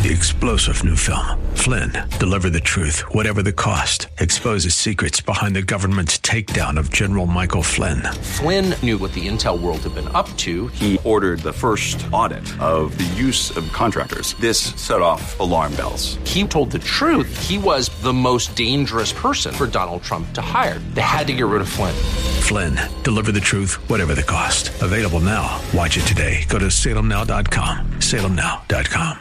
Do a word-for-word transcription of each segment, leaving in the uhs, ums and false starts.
The explosive new film, Flynn, deliver the truth, whatever the cost, exposes secrets behind the government's takedown of General Michael Flynn. Flynn knew what the intel world had been up to. He ordered the first audit of the use of contractors. This set off alarm bells. He told the truth. He was the most dangerous person for Donald Trump to hire. They had to get rid of Flynn. Flynn, deliver the truth, whatever the cost. Available now. Watch it today. Go to salem now dot com. salem now dot com.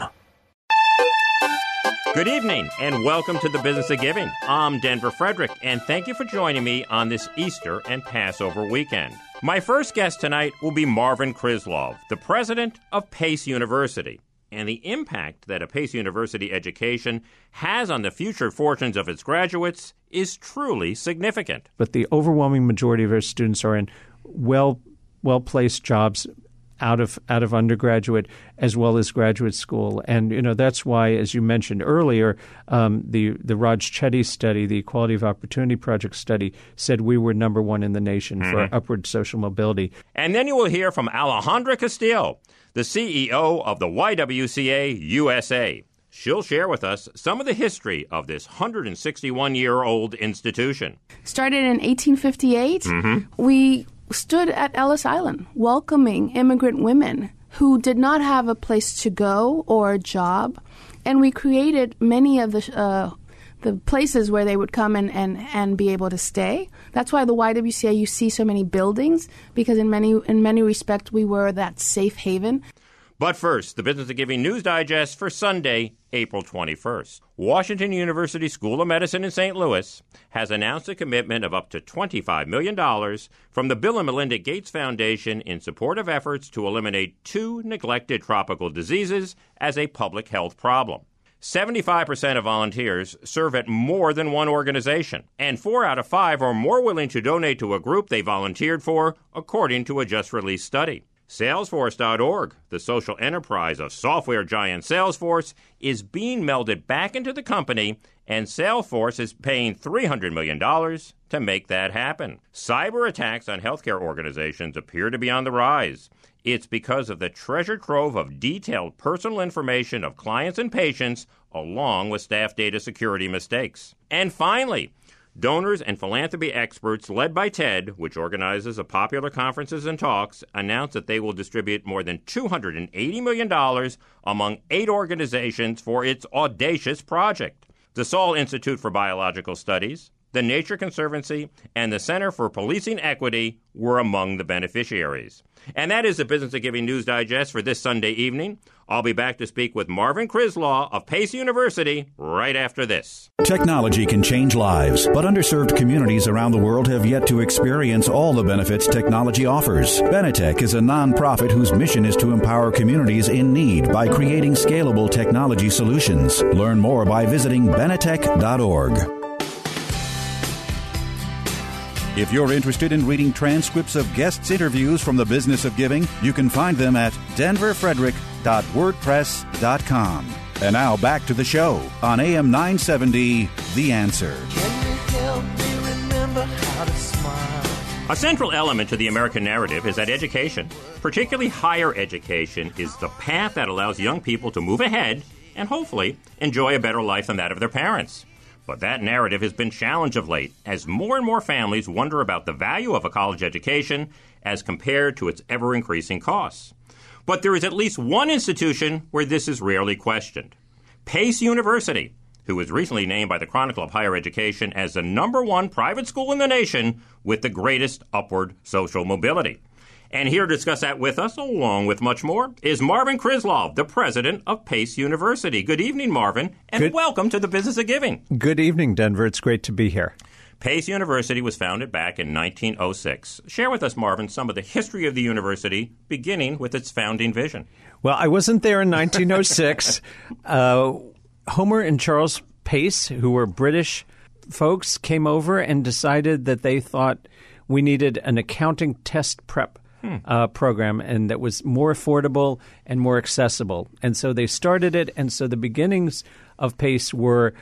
Good evening, and welcome to the Business of Giving. I'm Denver Frederick, and thank you for joining me on this Easter and Passover weekend. My first guest tonight will be Marvin Krislov, the president of Pace University. And the impact that a Pace University education has on the future fortunes of its graduates is truly significant. But the overwhelming majority of our students are in well, well-placed jobs out of out of undergraduate as well as graduate school. And, you know, that's why, as you mentioned earlier, um, the, the Raj Chetty study, the Equality of Opportunity Project study, said we were number one in the nation mm-hmm. for upward social mobility. And then you will hear from Alejandra Castillo, the C E O of the Y W C A U S A. She'll share with us some of the history of this one hundred sixty-one-year-old institution. Started in eighteen fifty-eight, mm-hmm. we stood at Ellis Island welcoming immigrant women who did not have a place to go or a job. And we created many of the uh, the places where they would come and, and, and be able to stay. That's why the Y W C A, you see so many buildings, because in many in many respects we were that safe haven. But first, the Business of Giving News Digest for Sunday, April twenty-first. Washington University School of Medicine in Saint Louis has announced a commitment of up to twenty-five million dollars from the Bill and Melinda Gates Foundation in support of efforts to eliminate two neglected tropical diseases as a public health problem. seventy-five percent of volunteers serve at more than one organization, and four out of five are more willing to donate to a group they volunteered for, according to a just-released study. Salesforce dot org, the social enterprise of software giant Salesforce, is being melded back into the company, and Salesforce is paying three hundred million dollars to make that happen. Cyber attacks on healthcare organizations appear to be on the rise. It's because of the treasure trove of detailed personal information of clients and patients, along with staff data security mistakes. And finally, donors and philanthropy experts led by TED, which organizes a popular conferences and talks, announced that they will distribute more than two hundred eighty million dollars among eight organizations for its audacious project. The Saul Institute for Biological Studies, the Nature Conservancy, and the Center for Policing Equity were among the beneficiaries. And that is the Business of Giving News Digest for this Sunday evening. I'll be back to speak with Marvin Krislov of Pace University right after this. Technology can change lives, but underserved communities around the world have yet to experience all the benefits technology offers. Benetech is a nonprofit whose mission is to empower communities in need by creating scalable technology solutions. Learn more by visiting benetech dot org. If you're interested in reading transcripts of guests' interviews from the Business of Giving, you can find them at denver frederick dot wordpress dot com. And now back to the show on A M nine seventy, The Answer. Can you help me remember how to smile? A central element to the American narrative is that education, particularly higher education, is the path that allows young people to move ahead and hopefully enjoy a better life than that of their parents. But that narrative has been challenged of late as more and more families wonder about the value of a college education as compared to its ever-increasing costs. But there is at least one institution where this is rarely questioned. Pace University, who was recently named by the Chronicle of Higher Education as the number one private school in the nation with the greatest upward social mobility. And here to discuss that with us, along with much more, is Marvin Krislov, the president of Pace University. Good evening, Marvin, and Good. welcome to the Business of Giving. Good evening, Denver. It's great to be here. Pace University was founded back in nineteen oh six. Share with us, Marvin, some of the history of the university, beginning with its founding vision. Well, I wasn't there in nineteen oh six. uh, Homer and Charles Pace, who were British folks, came over and decided that they thought we needed an accounting test prep Hmm. Uh, program, and that was more affordable and more accessible. And so they started it, and so the beginnings of Pace were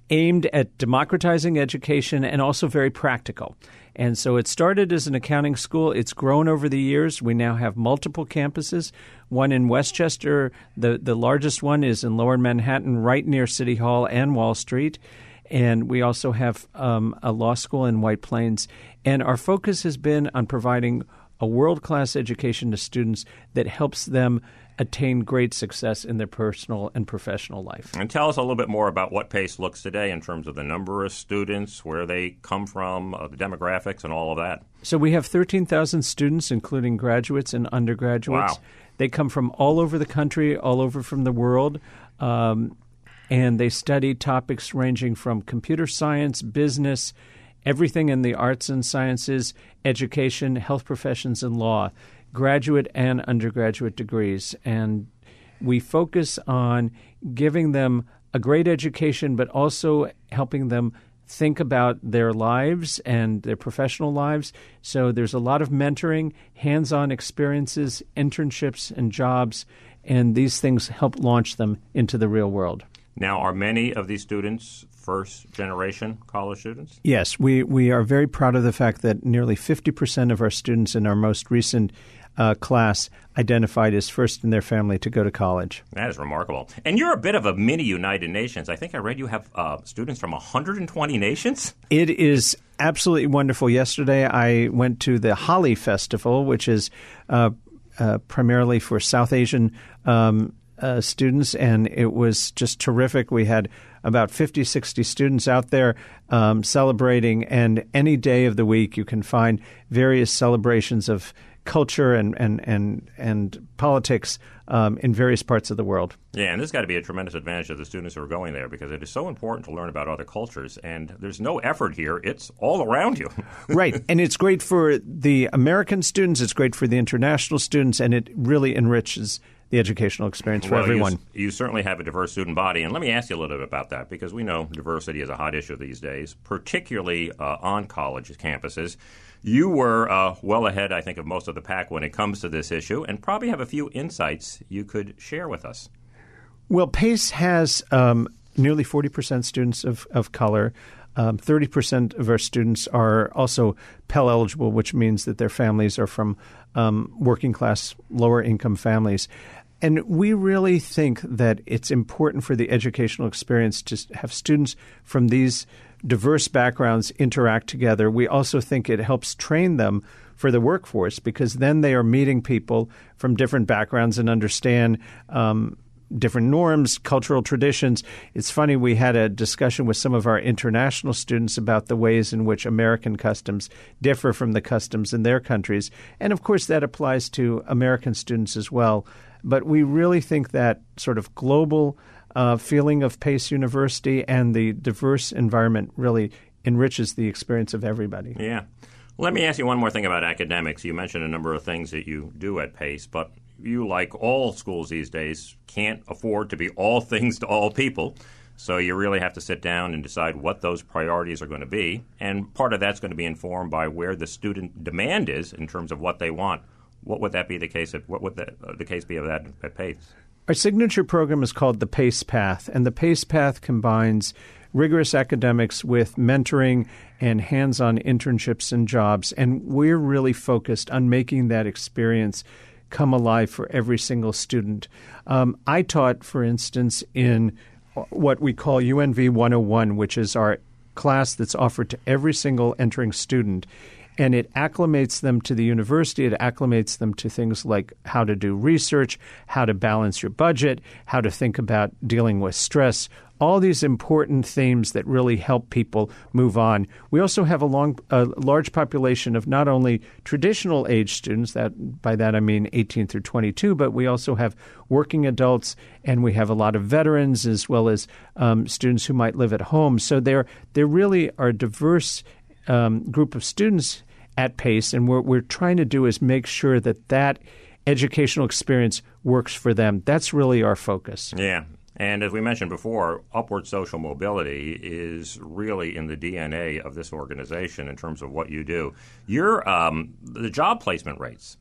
aimed at democratizing education and also very practical. And so it started as an accounting school. It's grown over the years. We now have multiple campuses, one in Westchester. The, the largest one is in Lower Manhattan, right near City Hall and Wall Street. And we also have um, a law school in White Plains. And our focus has been on providing a world-class education to students that helps them attain great success in their personal and professional life. And tell us a little bit more about what PACE looks today in terms of the number of students, where they come from, uh, the demographics, and all of that. So we have thirteen thousand students, including graduates and undergraduates. Wow. They come from all over the country, all over from the world, um, and they study topics ranging from computer science, business, everything in the arts and sciences, education, health professions, and law. Graduate and undergraduate degrees. And we focus on giving them a great education, but also helping them think about their lives and their professional lives. So there's a lot of mentoring, hands-on experiences, internships, and jobs, and these things help launch them into the real world. Now, are many of these students first-generation college students? Yes, we, we are very proud of the fact that nearly fifty percent of our students in our most recent uh, class identified as first in their family to go to college. That is remarkable. And you're a bit of a mini United Nations. I think I read you have uh, students from one hundred twenty nations? It is absolutely wonderful. Yesterday I went to the Holi Festival, which is uh, uh, primarily for South Asian um Uh, students, and it was just terrific. We had about fifty, sixty students out there um, celebrating, and any day of the week you can find various celebrations of culture and and and, and politics um, in various parts of the world. Yeah, and this has got to be a tremendous advantage of the students who are going there, because it is so important to learn about other cultures, and there's no effort here. It's all around you. Right, and it's great for the American students, it's great for the international students, and it really enriches the educational experience for well, everyone. You, you certainly have a diverse student body. And let me ask you a little bit about that, because we know diversity is a hot issue these days, particularly uh, on college campuses. You were uh, well ahead, I think, of most of the pack when it comes to this issue, and probably have a few insights you could share with us. Well, PACE has um, nearly forty percent students of, of color. Um, thirty percent of our students are also Pell eligible, which means that their families are from um, working class, lower income families. And we really think that it's important for the educational experience to have students from these diverse backgrounds interact together. We also think it helps train them for the workforce, because then they are meeting people from different backgrounds and understand um, different norms, cultural traditions. It's funny, we had a discussion with some of our international students about the ways in which American customs differ from the customs in their countries. And of course, that applies to American students as well. But we really think that sort of global uh, feeling of Pace University and the diverse environment really enriches the experience of everybody. Yeah. Let me ask you one more thing about academics. You mentioned a number of things that you do at Pace, but you, like all schools these days, can't afford to be all things to all people. So you really have to sit down and decide what those priorities are going to be. And part of that's going to be informed by where the student demand is in terms of what they want. What would that be the case? At, what would the, uh, the case be of that at Pace? Our signature program is called the PACE Path, and the PACE Path combines rigorous academics with mentoring and hands-on internships and jobs, and we're really focused on making that experience come alive for every single student. Um, I taught, for instance, in what we call U N V one oh one, which is our class that's offered to every single entering student. And it acclimates them to the university. It acclimates them to things like how to do research, how to balance your budget, how to think about dealing with stress, all these important themes that really help people move on. We also have a, long, a large population of not only traditional age students, that by that I mean eighteen through twenty-two, but we also have working adults, and we have a lot of veterans as well as um, students who might live at home. So there, there really are diverse Um, group of students at Pace, and what we're trying to do is make sure that that educational experience works for them. That's really our focus. Yeah. And as we mentioned before, upward social mobility is really in the D N A of this organization in terms of what you do. Your um, the job placement rates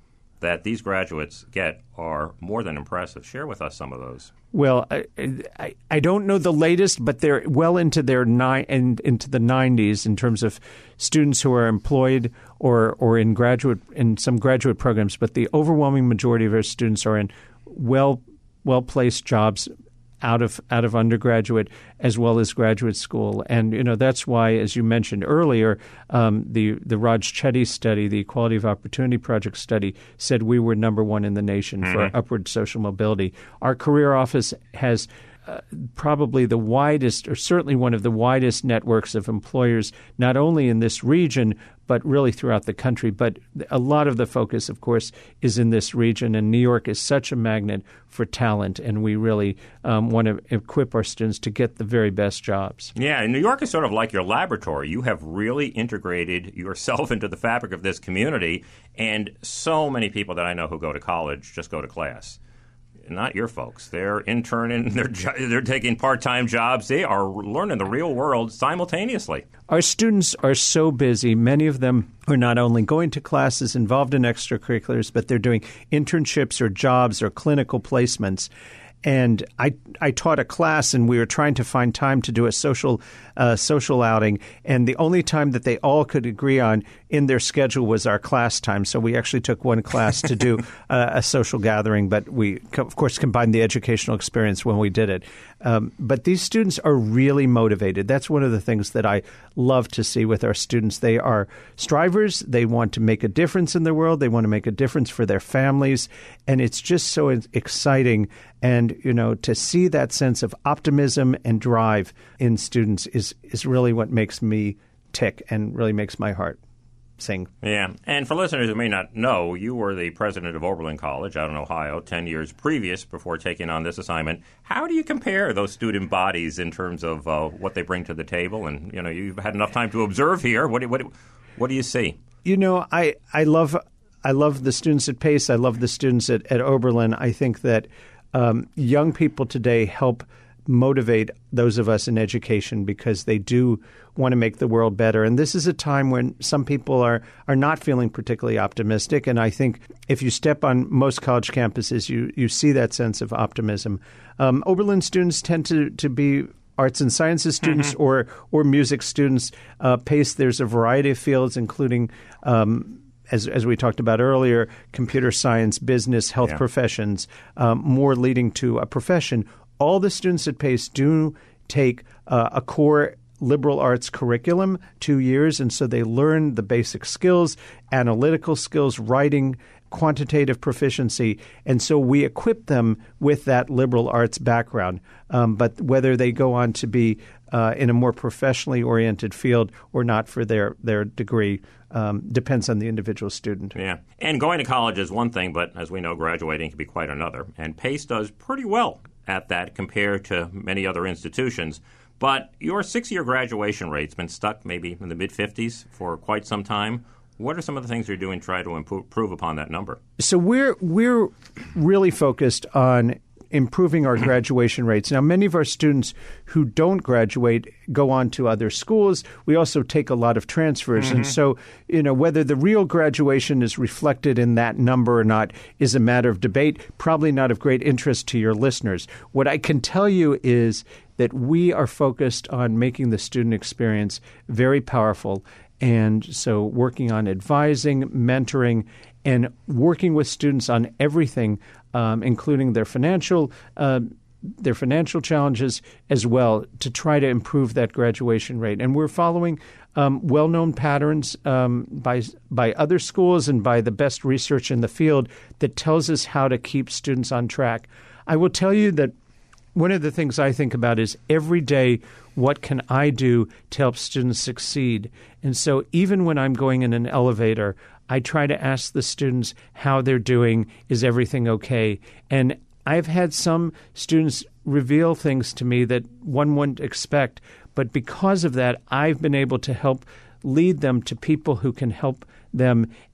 that these graduates get are more than impressive. Share with us some of those. Well, I, I, I don't know the latest, but they're well into their ni- and into the nineties in terms of students who are employed or or in graduate in some graduate programs. But the overwhelming majority of our students are in well well placed jobs out of out of undergraduate as well as graduate school. And, you know, that's why, as you mentioned earlier, um, the, the Raj Chetty study, the Equality of Opportunity Project study, said we were number one in the nation mm-hmm. for upward social mobility. Our career office has Uh, probably the widest, or certainly one of the widest networks of employers, not only in this region, but really throughout the country. But a lot of the focus, of course, is in this region. And New York is such a magnet for talent, and we really um, want to equip our students to get the very best jobs. Yeah, and New York is sort of like your laboratory. You have really integrated yourself into the fabric of this community, and so many people that I know who go to college just go to class. Not your folks. They're interning. They're they're taking part-time jobs. They are learning the real world simultaneously. Our students are so busy. Many of them are not only going to classes, involved in extracurriculars, but they're doing internships or jobs or clinical placements. And I I taught a class, and we were trying to find time to do a social uh, social outing. And the only time that they all could agree on in their schedule was our class time. So we actually took one class to do uh, a social gathering, but we, of course, combined the educational experience when we did it. Um, but these students are really motivated. That's one of the things that I love to see with our students. They are strivers. They want to make a difference in the world. They want to make a difference for their families. And it's just so exciting. And, you know, to see that sense of optimism and drive in students is, is really what makes me tick and really makes my heart sing. Yeah. And for listeners who may not know, you were the president of Oberlin College out in Ohio ten years previous before taking on this assignment. How do you compare those student bodies in terms of uh, what they bring to the table? And, you know, you've had enough time to observe here. What do, what, what do you see? You know, I, I love I love the students at Pace. I love the students at, at Oberlin. I think that um, young people today help motivate those of us in education because they do want to make the world better. And this is a time when some people are, are not feeling particularly optimistic. And I think if you step on most college campuses, you, you see that sense of optimism. Um, Oberlin students tend to, to be arts and sciences students mm-hmm. or or music students. Uh, Pace, there's a variety of fields, including um, As, as we talked about earlier, computer science, business, health yeah. professions, um, more leading to a profession. All the students at Pace do take uh, a core liberal arts curriculum, two years, and so they learn the basic skills, analytical skills, writing, quantitative proficiency, and so we equip them with that liberal arts background. Um, but whether they go on to be uh, in a more professionally oriented field or not for their, their degree um, depends on the individual student. Yeah. And going to college is one thing, but as we know, graduating can be quite another. And Pace does pretty well at that compared to many other institutions. But your six-year graduation rate's been stuck maybe in the mid-fifties for quite some time. What are some of the things you're doing to try to improve upon that number? So we're we're really focused on improving our graduation rates. Now, many of our students who don't graduate go on to other schools. We also take a lot of transfers. Mm-hmm. And so, you know, whether the real graduation is reflected in that number or not is a matter of debate, probably not of great interest to your listeners. What I can tell you is that we are focused on making the student experience very powerful. And so working on advising, mentoring, and working with students on everything, um, including their financial uh, their financial challenges as well, to try to improve that graduation rate. And we're following um, well-known patterns um, by by other schools and by the best research in the field that tells us how to keep students on track. I will tell you that one of the things I think about is every day, what can I do to help students succeed? And so even when I'm going in an elevator, I try to ask the students how they're doing. Is everything okay? And I've had some students reveal things to me that one wouldn't expect. But because of that, I've been able to help lead them to people who can help them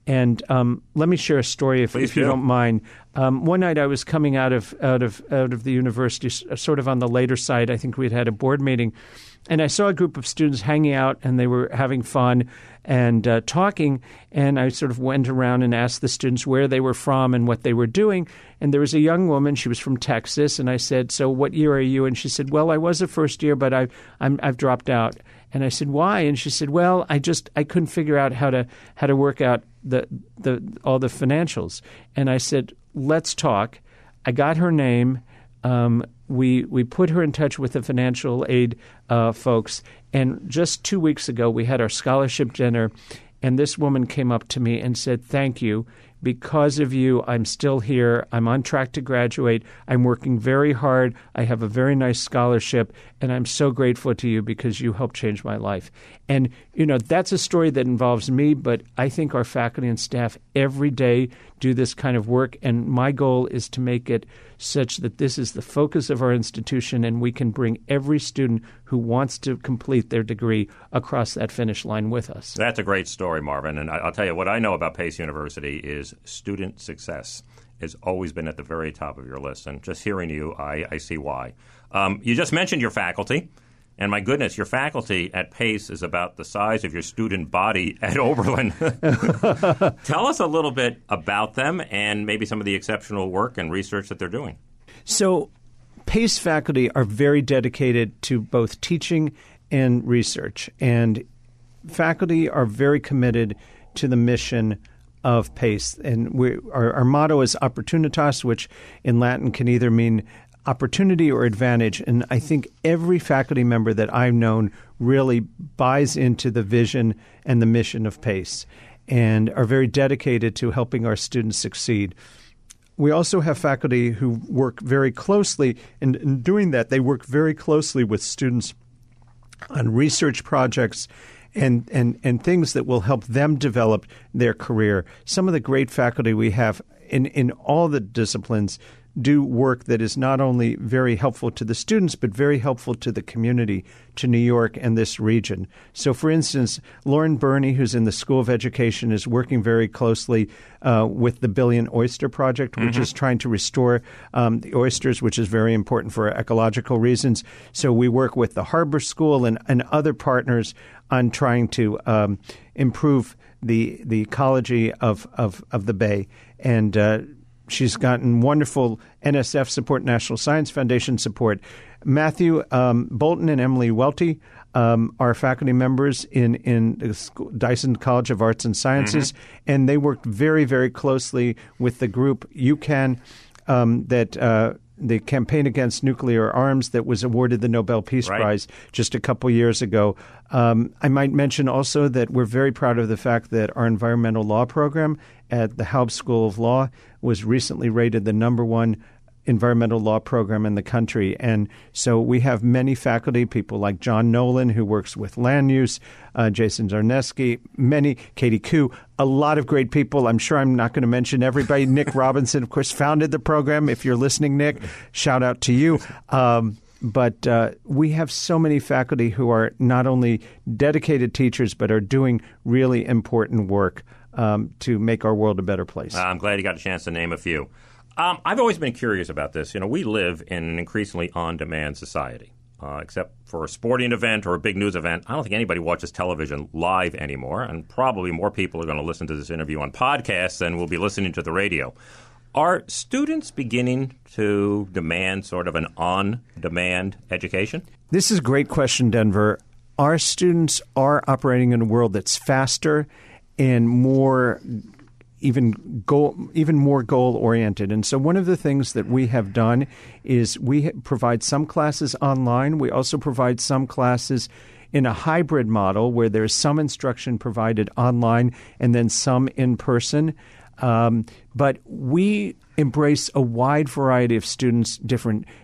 And um, let me share a story, if, if you don't mind. Um, one night I was coming out of out of out of the university, sort of on the later side. I think we had had a board meeting, and I saw a group of students hanging out, and they were having fun and uh, talking. And I sort of went around and asked the students where they were from and what they were doing. And there was a young woman. She was from Texas, and I said, "So what year are you?" And she said, "Well, I was a first year, but I, I'm, I've dropped out." And I said, "Why?" And she said, "Well, I just I couldn't figure out how to how to work out the the all the financials." And I said, "Let's talk." I got her name. Um, we we put her in touch with the financial aid uh, folks. And just two weeks ago, we had our scholarship dinner, and this woman came up to me and said, "Thank you. Because of you, I'm still here. I'm on track to graduate. I'm working very hard. I have a very nice scholarship, and I'm so grateful to you because you helped change my life." And, you know, that's a story that involves me, but I think our faculty and staff every day do this kind of work, and my goal is to make it such that this is the focus of our institution, and we can bring every student who wants to complete their degree across that finish line with us. That's a great story, Marvin. And I'll tell you, what I know about Pace University is student success has always been at the very top of your list. And just hearing you, I, I see why. Um, you just mentioned your faculty. And my goodness, your faculty at Pace is about the size of your student body at Oberlin. Tell us a little bit about them and maybe some of the exceptional work and research that they're doing. So Pace faculty are very dedicated to both teaching and research. And faculty are very committed to the mission of Pace. And we, our, our motto is Opportunitas, which in Latin can either mean opportunity or advantage. And I think every faculty member that I've known really buys into the vision and the mission of Pace and are very dedicated to helping our students succeed. We also have faculty who work very closely, and in doing that, they work very closely with students on research projects and, and, and things that will help them develop their career. Some of the great faculty we have in, in all the disciplines do work that is not only very helpful to the students, but very helpful to the community, to New York and this region. So, for instance, Lauren Burney, who's in the School of Education, is working very closely uh, with the Billion Oyster Project, which mm-hmm. is trying to restore um, the oysters, which is very important for ecological reasons. So we work with the Harbor School and, and other partners on trying to um, improve the the ecology of, of, of the Bay. And uh, she's gotten wonderful N S F support, National Science Foundation support. Matthew um, Bolton and Emily Welty um, are faculty members in, in the school, Dyson College of Arts and Sciences, mm-hmm. and they worked very, very closely with the group UCAN um, that uh, the Campaign Against Nuclear Arms that was awarded the Nobel Peace right. Prize just a couple years ago. Um, I might mention also that we're very proud of the fact that our environmental law program at the Haub School of Law was recently rated the number one environmental law program in the country. And so we have many faculty, people like John Nolan, who works with land use, uh, Jason Zarneski, many, Katie Koo, a lot of great people. I'm sure I'm not going to mention everybody. Nick Robinson, of course, founded the program. If you're listening, Nick, shout out to you. Um, But uh, we have so many faculty who are not only dedicated teachers, but are doing really important work um, to make our world a better place. Uh, I'm glad you got a chance to name a few. Um, I've always been curious about this. You know, we live in an increasingly on-demand society. Uh, except for a sporting event or a big news event, I don't think anybody watches television live anymore, and probably more people are going to listen to this interview on podcasts than will be listening to the radio. Are students beginning to demand sort of an on-demand education? This is a great question, Denver. Our students are operating in a world that's faster and more even goal, even more goal-oriented. And so one of the things that we have done is we provide some classes online. We also provide some classes in a hybrid model where there's some instruction provided online and then some in person. Um, but we embrace a wide variety of students, different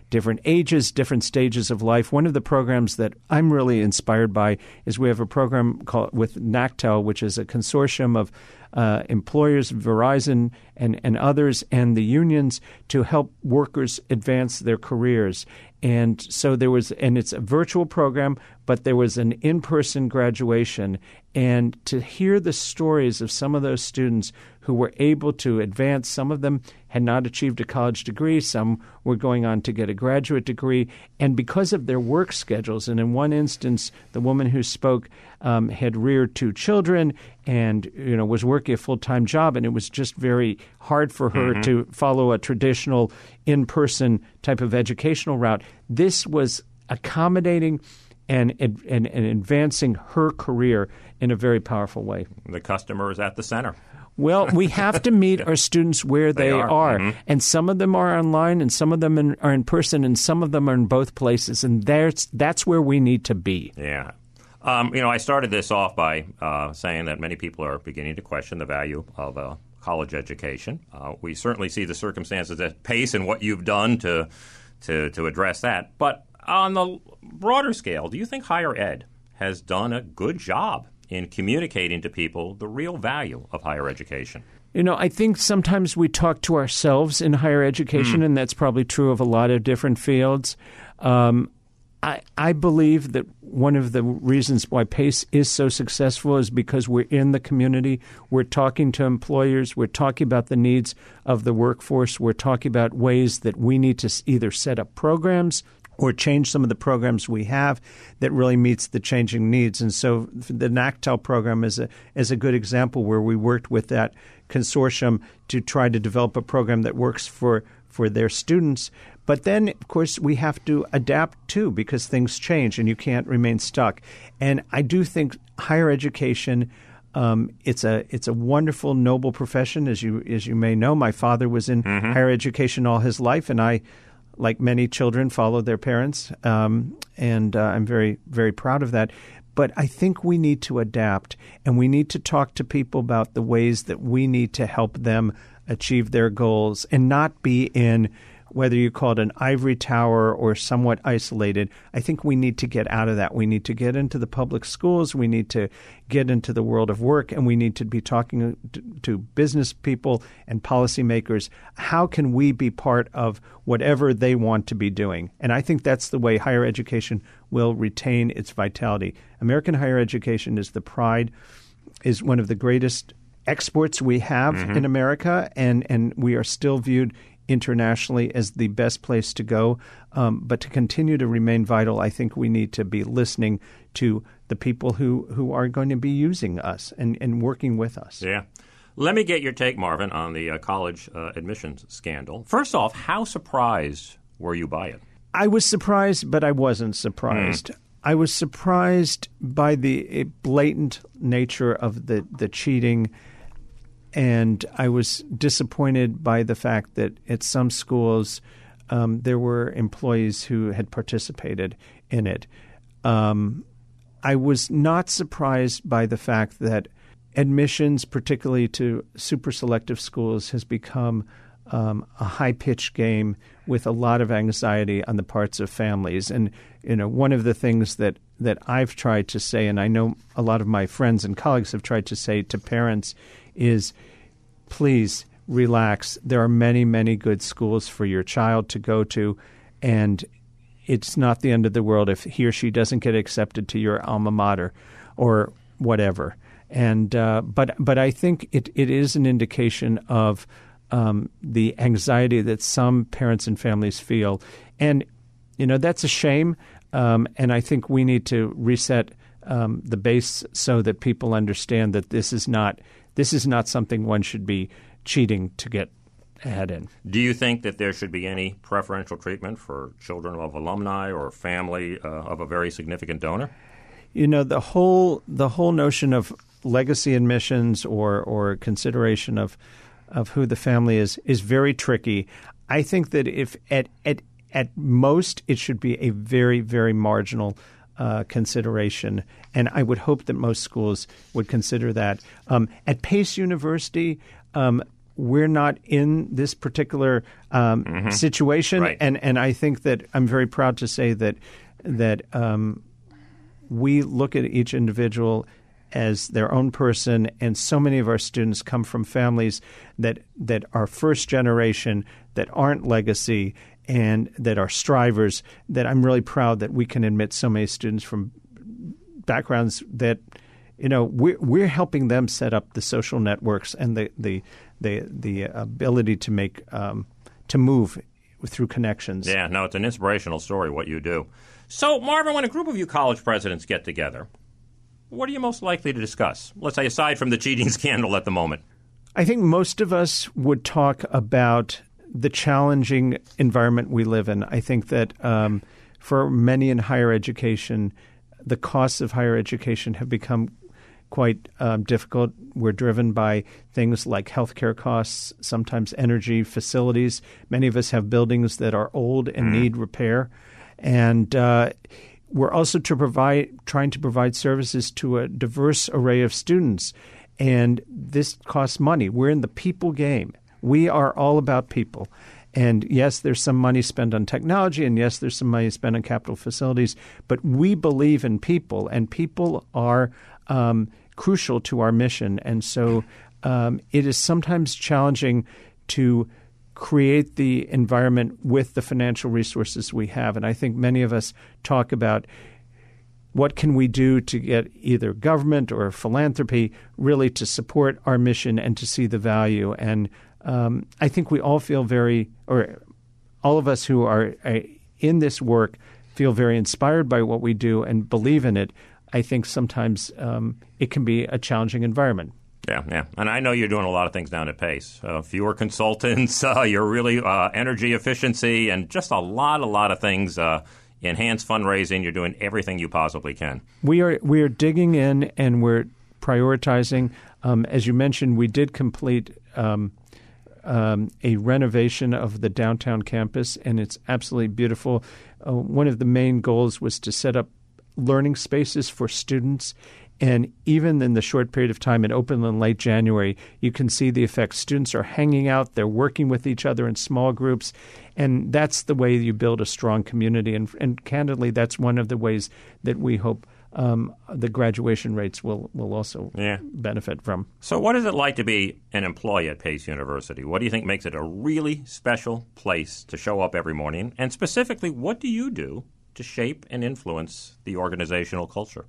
different ages, different stages of life. One of the programs that I'm really inspired by is we have a program called with NACTEL, which is a consortium of uh, employers, Verizon and, and others, and the unions to help workers advance their careers. And so there was, and it's a virtual program, but there was an in-person graduation. And to hear the stories of some of those students who were able to advance, some of them had not achieved a college degree, some were going on to get a graduate degree, and because of their work schedules, and in one instance, the woman who spoke um, had reared two children and you know was working a full-time job, and it was just very hard for her mm-hmm. to follow a traditional in-person type of educational route. This was accommodating and, and, and advancing her career in a very powerful way. The customer is at the center. Well, we have to meet our students where they, they are, are. Mm-hmm. And some of them are online, and some of them in, are in person, and some of them are in both places, and that's, that's where we need to be. Yeah. Um, you know, I started this off by uh, saying that many people are beginning to question the value of a college education. Uh, we certainly see the circumstances at pace and what you've done to, to, to address that. But on the broader scale, do you think higher ed has done a good job in communicating to people the real value of higher education? You know, I think sometimes we talk to ourselves in higher education, mm. and that's probably true of a lot of different fields. Um, I, I believe that one of the reasons why PACE is so successful is because we're in the community. We're talking to employers. We're talking about the needs of the workforce. We're talking about ways that we need to either set up programs or change some of the programs we have that really meets the changing needs. And so the NACTEL program is a is a good example where we worked with that consortium to try to develop a program that works for, for their students. But then, of course, we have to adapt, too, because things change and you can't remain stuck. And I do think higher education Um, it's a it's a wonderful, noble profession, as you as you may know. My father was in mm-hmm. higher education all his life, and I, like many children, followed their parents, um, and uh, I'm very, very proud of that. But I think we need to adapt, and we need to talk to people about the ways that we need to help them achieve their goals and not be in, whether you call it an ivory tower or somewhat isolated. I think we need to get out of that. We need to get into the public schools. We need to get into the world of work, and we need to be talking to, to business people and policymakers. How can we be part of whatever they want to be doing? And I think that's the way higher education will retain its vitality. American higher education is the pride, is one of the greatest exports we have mm-hmm. in America, and, and we are still viewed internationally as the best place to go. Um, but to continue to remain vital, I think we need to be listening to the people who, who are going to be using us and, and working with us. Yeah. Let me get your take, Marvin, on the uh, college uh, admissions scandal. First off, how surprised were you by it? I was surprised, but I wasn't surprised. Mm. I was surprised by the blatant nature of the, the cheating. And I was disappointed by the fact that at some schools um, there were employees who had participated in it. Um, I was not surprised by the fact that admissions, particularly to super selective schools, has become um, a high-pitched game with a lot of anxiety on the parts of families. And you know, one of the things that, that I've tried to say, and I know a lot of my friends and colleagues have tried to say to parents, is please relax. There are many, many good schools for your child to go to, and it's not the end of the world if he or she doesn't get accepted to your alma mater or whatever. And uh, but but I think it, it is an indication of um, the anxiety that some parents and families feel. And, you know, that's a shame, um, and I think we need to reset um, the base so that people understand that this is not This is not something one should be cheating to get ahead in. Do you think that there should be any preferential treatment for children of alumni or family uh, of a very significant donor? You know, the whole the whole notion of legacy admissions or or consideration of of who the family is is very tricky. I think that if at at at most it should be a very, very marginal Uh, consideration, and I would hope that most schools would consider that. Um, at Pace University, um, we're not in this particular um, mm-hmm. situation, right. and and I think that I'm very proud to say that that um, we look at each individual as their own person, and so many of our students come from families that that are first generation, that aren't legacy, and that are strivers, that I'm really proud that we can admit so many students from backgrounds that, you know, we're, we're helping them set up the social networks and the the the, the ability to make um, to move through connections. Yeah, no, it's an inspirational story, what you do. So, Marvin, when a group of you college presidents get together, what are you most likely to discuss? Let's say aside from the cheating scandal at the moment. I think most of us would talk about the challenging environment we live in. I think that um, for many in higher education, the costs of higher education have become quite um, difficult. We're driven by things like healthcare costs, sometimes energy, facilities. Many of us have buildings that are old and mm. need repair. And uh, we're also to provide, trying to provide services to a diverse array of students. And this costs money. We're in the people game. We are all about people. And yes, there's some money spent on technology, and yes, there's some money spent on capital facilities, but we believe in people, and people are um, crucial to our mission. And so um, it is sometimes challenging to create the environment with the financial resources we have. And I think many of us talk about what can we do to get either government or philanthropy really to support our mission and to see the value. And um, I think we all feel very – or all of us who are uh, in this work feel very inspired by what we do and believe in it. I think sometimes um, it can be a challenging environment. Yeah, yeah. And I know you're doing a lot of things down at Pace. Uh, fewer consultants, uh, you're really uh, energy efficiency, and just a lot, a lot of things uh enhanced fundraising. You're doing everything you possibly can. We are we are digging in and we're prioritizing. Um, as you mentioned, we did complete um, um, a renovation of the downtown campus, and it's absolutely beautiful. Uh, one of the main goals was to set up learning spaces for students. And even in the short period of time, it opened in late January, you can see the effect. Students are hanging out. They're working with each other in small groups. And that's the way you build a strong community. And, and candidly, that's one of the ways that we hope um, the graduation rates will, will also yeah. benefit from. So what is it like to be an employee at Pace University? What do you think makes it a really special place to show up every morning? And specifically, what do you do to shape and influence the organizational culture?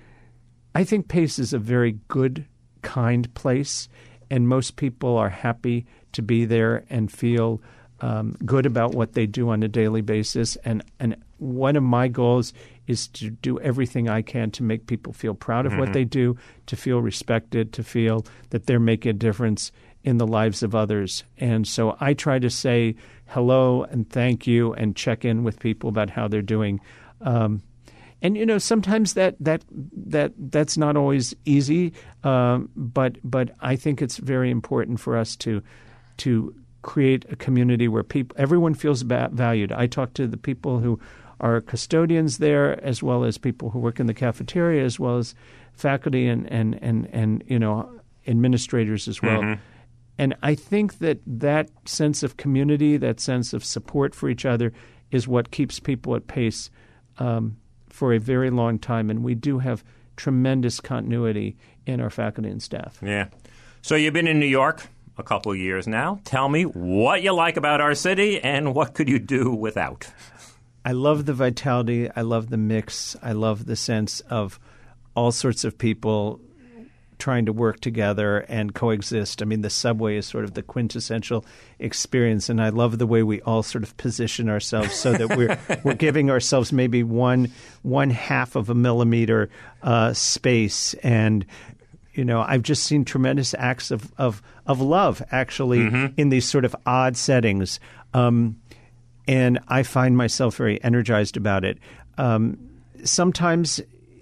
I think Pace is a very good, kind place, and most people are happy to be there and feel um, good about what they do on a daily basis. And, and one of my goals is to do everything I can to make people feel proud of mm-hmm. what they do, to feel respected, to feel that they're making a difference in the lives of others. And so I try to say hello and thank you and check in with people about how they're doing. Um, And, you know, sometimes that that that that's not always easy, um, but but I think it's very important for us to to create a community where people everyone feels ba- valued. I talk to the people who are custodians there, as well as people who work in the cafeteria, as well as faculty and and and, and you know administrators as well. Mm-hmm. And I think that that sense of community, that sense of support for each other, is what keeps people at Pace Um, for a very long time, and we do have tremendous continuity in our faculty and staff. Yeah. So you've been in New York a couple of years now. Tell me what you like about our city and what could you do without? I love the vitality. I love the mix. I love the sense of all sorts of people trying to work together and coexist. I mean, the subway is sort of the quintessential experience, and I love the way we all sort of position ourselves so that we're we're giving ourselves maybe one one half of a millimeter uh, space. And you know, I've just seen tremendous acts of of, of love actually mm-hmm. in these sort of odd settings, um, and I find myself very energized about it. Um, sometimes.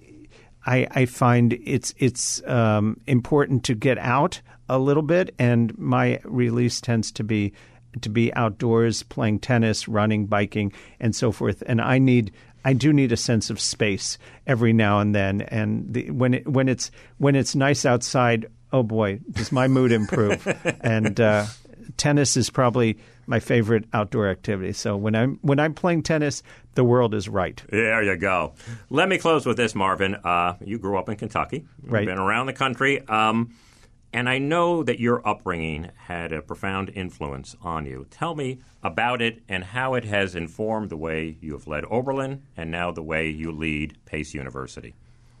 I, I find it's it's um, important to get out a little bit, and my release tends to be to be outdoors, playing tennis, running, biking, and so forth. And I need I do need a sense of space every now and then. And the, when it when it's when it's nice outside, oh boy, does my mood improve. And uh, tennis is probably my favorite outdoor activity. So when I'm when I'm playing tennis, the world is right. There you go. Let me close with this, Marvin. Uh, you grew up in Kentucky. You've Right. been around the country. Um, and I know that your upbringing had a profound influence on you. Tell me about it and how it has informed the way you have led Oberlin and now the way you lead Pace University.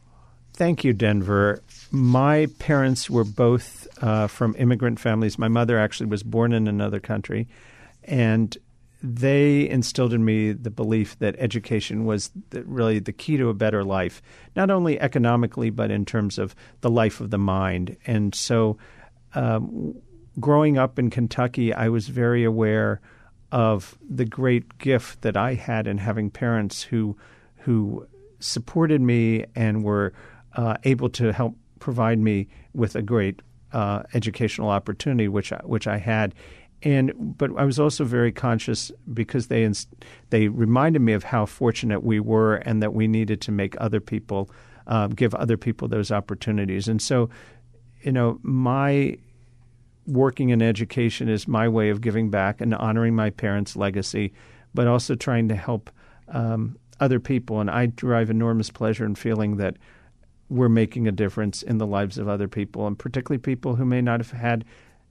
Thank you, Denver. My parents were both uh, from immigrant families. My mother actually was born in another country, and they instilled in me the belief that education was the, really the key to a better life, not only economically, but in terms of the life of the mind. And so um, growing up in Kentucky, I was very aware of the great gift that I had in having parents who who supported me and were uh, able to help provide me with a great uh, educational opportunity, which I, which I had. And but I was also very conscious because they ins- they reminded me of how fortunate we were and that we needed to make other people uh, give other people those opportunities. And so, you know, my working in education is my way of giving back and honoring my parents' legacy, but also trying to help um, other people. And I derive enormous pleasure in feeling that we're making a difference in the lives of other people, and particularly people who may not have had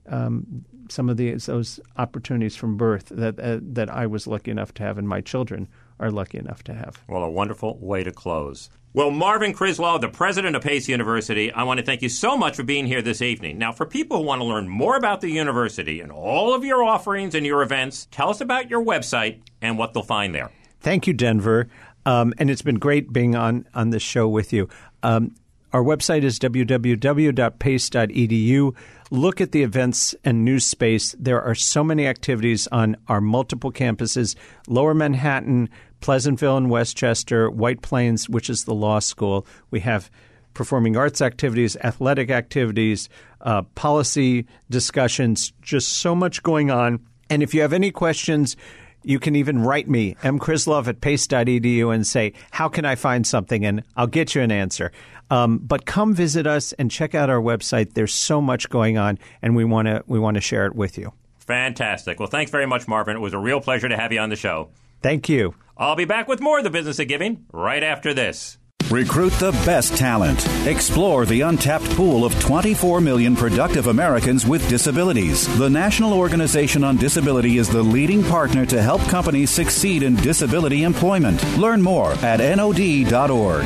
um, some of the, those opportunities from birth that uh, that I was lucky enough to have, and my children are lucky enough to have. Well, a wonderful way to close. Well, Marvin Crislow, the president of Pace University, I want to thank you so much for being here this evening. Now, for people who want to learn more about the university and all of your offerings and your events, tell us about your website and what they'll find there. Thank you, Denver. Um, and it's been great being on, on this show with you. Um, our website is w w w dot pace dot e d u. Look at the events and news space. There are so many activities on our multiple campuses, Lower Manhattan, Pleasantville and Westchester, White Plains, which is the law school. We have performing arts activities, athletic activities, uh, policy discussions, just so much going on. And if you have any questions, you can even write me, m crislov at pace dot e d u, and say, how can I find something? And I'll get you an answer. Um, but come visit us and check out our website. There's so much going on, and we want to we want to share it with you. Fantastic. Well, thanks very much, Marvin. It was a real pleasure to have you on the show. Thank you. I'll be back with more of The Business of Giving right after this. Recruit the best talent. Explore the untapped pool of twenty-four million productive Americans with disabilities. The National Organization on Disability is the leading partner to help companies succeed in disability employment. Learn more at N O D dot org.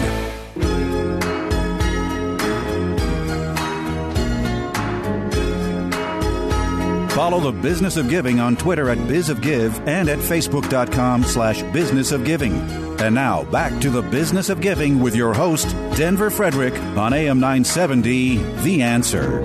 Follow The Business of Giving on Twitter at BizOfGive and at Facebook.com slash Business of Giving. And now, back to The Business of Giving with your host, Denver Frederick, on A M nine seventy, The Answer.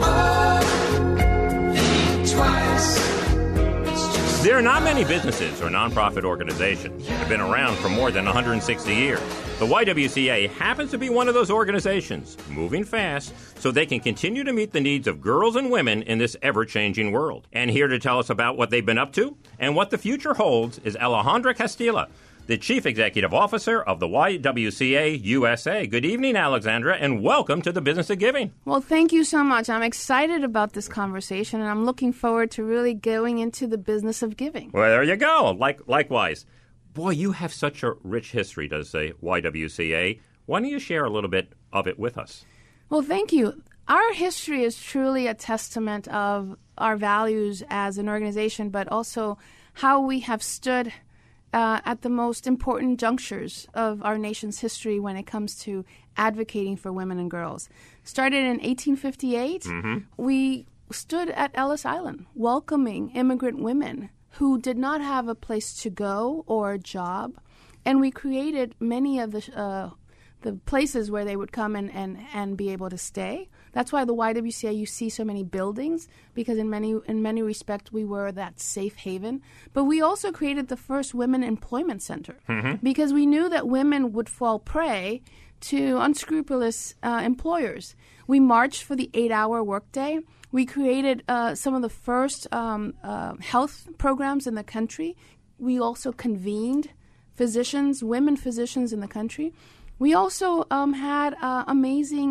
There are not many businesses or nonprofit organizations that have been around for more than one hundred sixty years. The Y W C A happens to be one of those organizations, moving fast so they can continue to meet the needs of girls and women in this ever-changing world. And here to tell us about what they've been up to and what the future holds is Alejandra Castilla, the Chief Executive Officer of the Y W C A U S A. Good evening, Alexandra, and welcome to The Business of Giving. Well, thank you so much. I'm excited about this conversation, and I'm looking forward to really going into the business of giving. Well, there you go. Like, likewise. Boy, you have such a rich history, does the Y W C A. Why don't you share a little bit of it with us? Well, thank you. Our history is truly a testament of our values as an organization, but also how we have stood Uh, at the most important junctures of our nation's history when it comes to advocating for women and girls. Started in eighteen fifty-eight, mm-hmm. we stood at Ellis Island welcoming immigrant women who did not have a place to go or a job, and we created many of the uh, the places where they would come and, and, and be able to stay. That's why the Y W C A, you see so many buildings, because in many in many respects we were that safe haven. But we also created the first women employment center, mm-hmm. because we knew that women would fall prey to unscrupulous uh, employers. We marched for the eight-hour workday. We created uh, some of the first um, uh, health programs in the country. We also convened physicians, women physicians in the country. We also um, had uh, amazing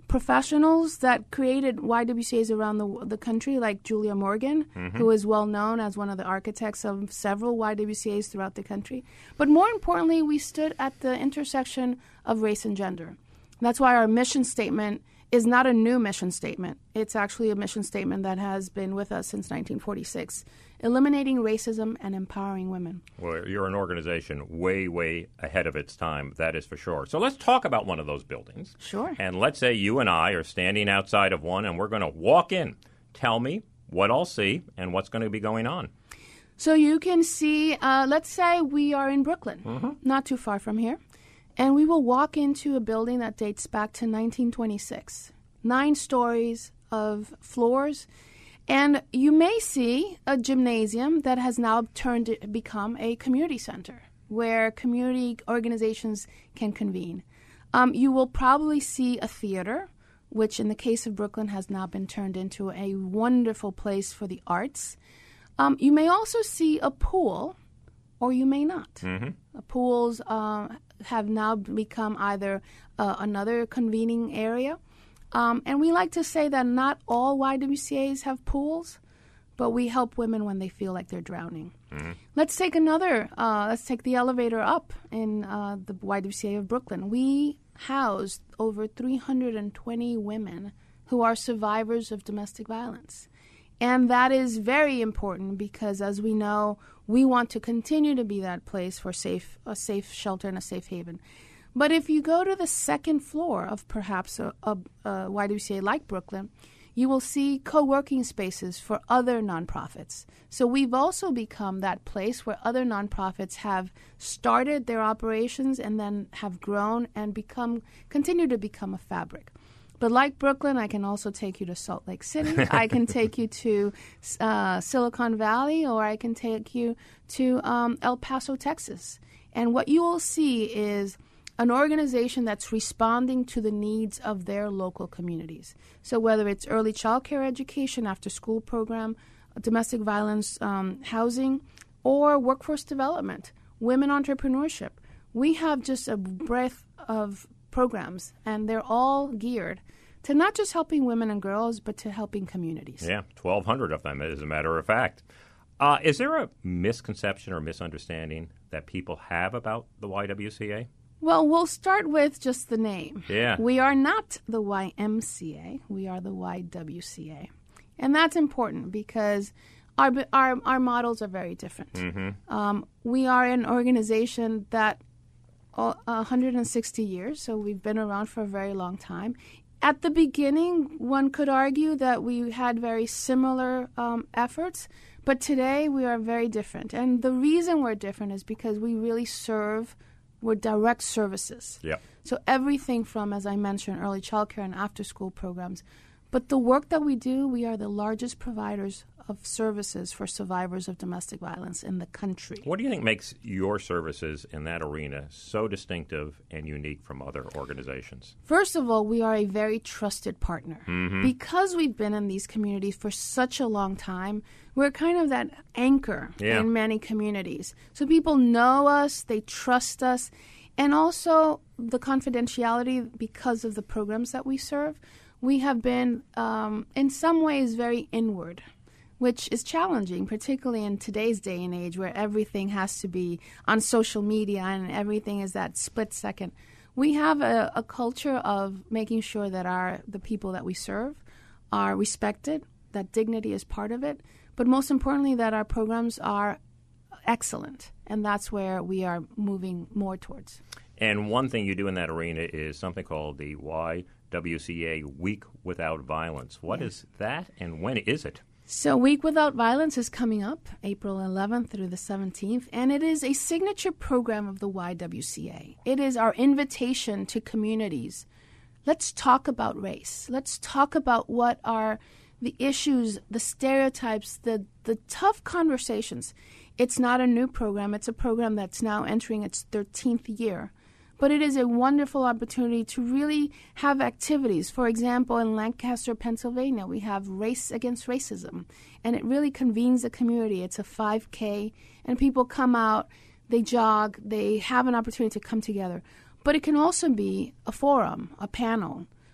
professionals that created Y W C As around the, the country, like Julia Morgan, mm-hmm. who is well known as one of the architects of several Y W C As throughout the country. But more importantly, we stood at the intersection of race and gender. That's why our mission statement is not a new mission statement. It's actually a mission statement that has been with us since nineteen forty-six, eliminating racism and empowering women. Well, you're an organization way, way ahead of its time, that is for sure. So let's talk about one of those buildings. Sure. And let's say you and I are standing outside of one, and we're going to walk in. Tell me what I'll see and what's going to be going on. So you can see, uh, let's say we are in Brooklyn, mm-hmm. not too far from here. And we will walk into a building that dates back to nineteen twenty-six. Nine stories of floors. And you may see a gymnasium that has now turned to become a community center where community organizations can convene. Um, you will probably see a theater, which in the case of Brooklyn has now been turned into a wonderful place for the arts. Um, you may also see a pool, or you may not. Mm-hmm. Uh, pools uh, have now become either uh, another convening area. Um, and we like to say that not all Y W C As have pools, but we help women when they feel like they're drowning. Mm-hmm. Let's take another, uh, let's take the elevator up in uh, the Y W C A of Brooklyn. We house over three hundred twenty women who are survivors of domestic violence. And that is very important because, as we know, we want to continue to be that place for safe, a safe shelter and a safe haven. But if you go to the second floor of perhaps a, a, a Y W C A like Brooklyn, you will see co-working spaces for other nonprofits. So we've also become that place where other nonprofits have started their operations and then have grown and become continue to become a fabric. But like Brooklyn, I can also take you to Salt Lake City. I can take you to uh, Silicon Valley, or I can take you to um, El Paso, Texas. And what you will see is an organization that's responding to the needs of their local communities. So whether it's early child care education, after-school program, domestic violence um, housing, or workforce development, women entrepreneurship, we have just a breadth of programs, and they're all geared to not just helping women and girls, but to helping communities. Yeah, twelve hundred of them, as a matter of fact. Uh, is there a misconception or misunderstanding that people have about the Y W C A? Well, we'll start with just the name. Yeah. We are not the Y M C A. We are the Y W C A. And that's important because our our, our models are very different. Mm-hmm. Um, we are an organization that uh, one hundred sixty years, so we've been around for a very long time. At the beginning, one could argue that we had very similar um, efforts, but today we are very different. And the reason we're different is because we really serve We're direct services. Yep. So everything from, as I mentioned, early childcare and after-school programs. But the work that we do, we are the largest providers of services for survivors of domestic violence in the country. What do you think makes your services in that arena so distinctive and unique from other organizations? First of all, we are a very trusted partner. Mm-hmm. Because we've been in these communities for such a long time, we're kind of that anchor yeah. in many communities. So people know us, they trust us, and also the confidentiality because of the programs that we serve. We have been, um, in some ways, very inward, which is challenging, particularly in today's day and age where everything has to be on social media and everything is that split second. We have a, a culture of making sure that our the people that we serve are respected, that dignity is part of it, but most importantly that our programs are excellent, and that's where we are moving more towards. And one thing you do in that arena is something called the Y W C A Week Without Violence. What yeah. is that, and when is it? So Week Without Violence is coming up April eleventh through the seventeenth, and it is a signature program of the Y W C A. It is our invitation to communities. Let's talk about race. Let's talk about what are the issues, the stereotypes, the, the tough conversations. It's not a new program. It's a program that's now entering its thirteenth year. But it is a wonderful opportunity to really have activities. For example, in Lancaster, Pennsylvania, we have Race Against Racism, and it really convenes the community. It's a five K, and people come out, they jog, they have an opportunity to come together. But it can also be a forum, a panel,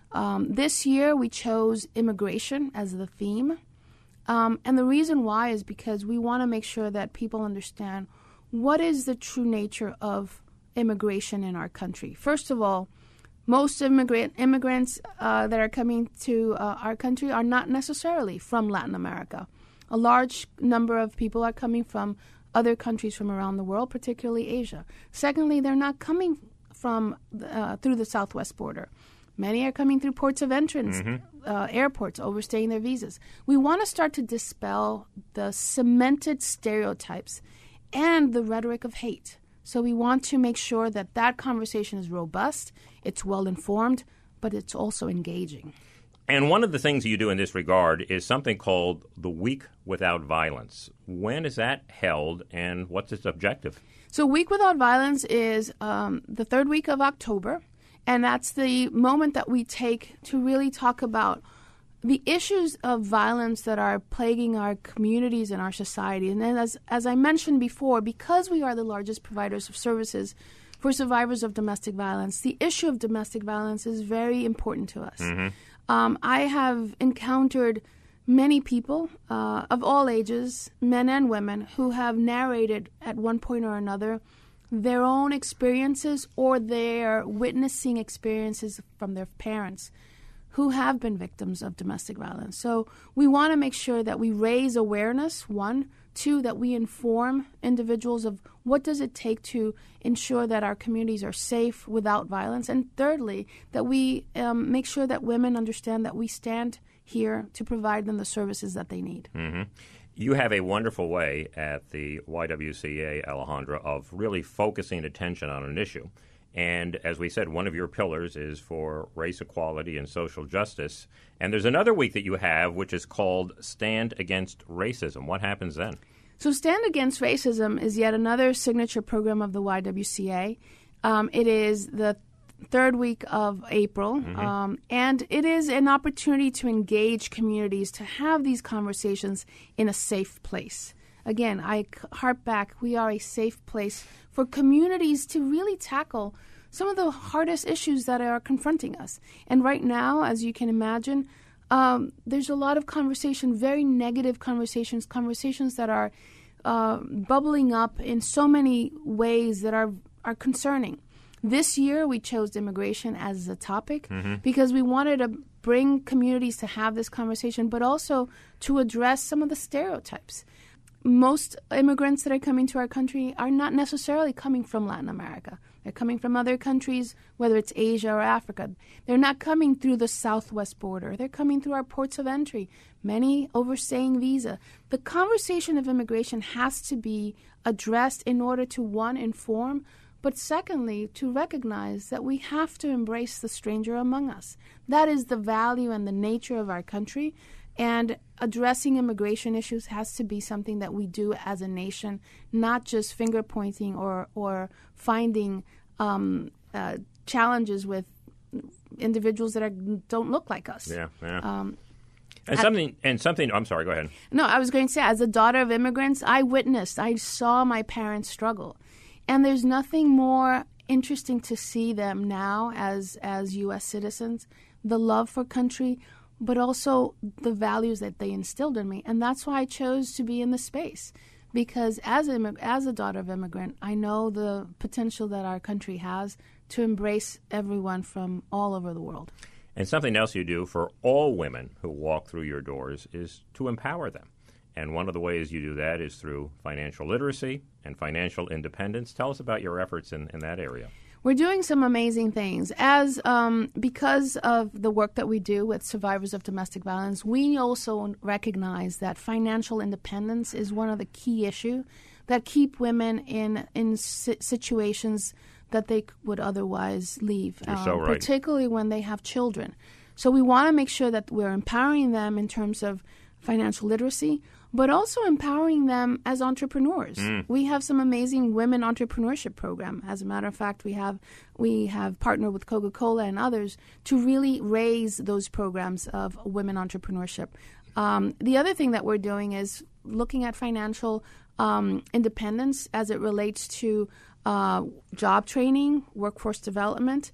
Um, this year, we chose immigration as the theme. Um, and the reason why is because we want to make sure that people understand what is the true nature of immigration in our country. First of all, most immigrant immigrants uh, that are coming to uh, our country are not necessarily from Latin America. A large number of people are coming from other countries from around the world, particularly Asia. Secondly, they're not coming from uh, through the southwest border. Many are coming through ports of entrance, mm-hmm. uh, airports, overstaying their visas. We want to start to dispel the cemented stereotypes and the rhetoric of hate. So we want to make sure that that conversation is robust, it's well-informed, but it's also engaging. And one of the things you do in this regard is something called the Week Without Violence. When is that held, and what's its objective? So Week Without Violence is um, the third week of October, and that's the moment that we take to really talk about the issues of violence that are plaguing our communities and our society. And then as, as I mentioned before, because we are the largest providers of services for survivors of domestic violence, the issue of domestic violence is very important to us. Mm-hmm. Um, I have encountered many people uh, of all ages, men and women, who have narrated at one point or another their own experiences or their witnessing experiences from their parents who have been victims of domestic violence. So we want to make sure that we raise awareness, one. Two, that we inform individuals of what does it take to ensure that our communities are safe without violence. And thirdly, that we um, make sure that women understand that we stand here to provide them the services that they need. Mm-hmm. You have a wonderful way at the Y W C A, Alejandra, of really focusing attention on an issue. And as we said, one of your pillars is for race equality and social justice. And there's another week that you have, which is called Stand Against Racism. What happens then? So Stand Against Racism is yet another signature program of the Y W C A. Um, it is the third week of April, mm-hmm. um, and it is an opportunity to engage communities, to have these conversations in a safe place. Again, I harp back, we are a safe place for communities to really tackle some of the hardest issues that are confronting us. And right now, as you can imagine, um, there's a lot of conversation, very negative conversations, conversations that are uh, bubbling up in so many ways that are, are concerning. This year, we chose immigration as a topic mm-hmm. because we wanted to bring communities to have this conversation, but also to address some of the stereotypes. Most immigrants that are coming to our country are not necessarily coming from Latin America. They're coming from other countries, whether it's Asia or Africa. They're not coming through the southwest border. They're coming through our ports of entry, many overstaying visa. The conversation of immigration has to be addressed in order to, one, inform, but secondly, to recognize that we have to embrace the stranger among us. That is the value and the nature of our country. And addressing immigration issues has to be something that we do as a nation, not just finger pointing or or finding um, uh, challenges with individuals that are, don't look like us. Yeah, yeah. Um, and something, and something. I'm sorry. Go ahead. No, I was going to say, as a daughter of immigrants, I witnessed, I saw my parents struggle, and there's nothing more interesting to see them now as as U S citizens. The love for country, but also the values that they instilled in me. And that's why I chose to be in the space. Because as a, as a daughter of immigrant, I know the potential that our country has to embrace everyone from all over the world. And something else you do for all women who walk through your doors is to empower them. And one of the ways you do that is through financial literacy and financial independence. Tell us about your efforts in, in that area. We're doing some amazing things. As um, because of the work that we do with survivors of domestic violence, we also recognize that financial independence is one of the key issues that keep women in in si- situations that they would otherwise leave, You're um, so right. particularly when they have children. So we want to make sure that we're empowering them in terms of financial literacy, but also empowering them as entrepreneurs. Mm. We have some amazing women entrepreneurship program. As a matter of fact, we have we have partnered with Coca-Cola and others to really raise those programs of women entrepreneurship. Um, the other thing that we're doing is looking at financial um, independence as it relates to uh, job training, workforce development,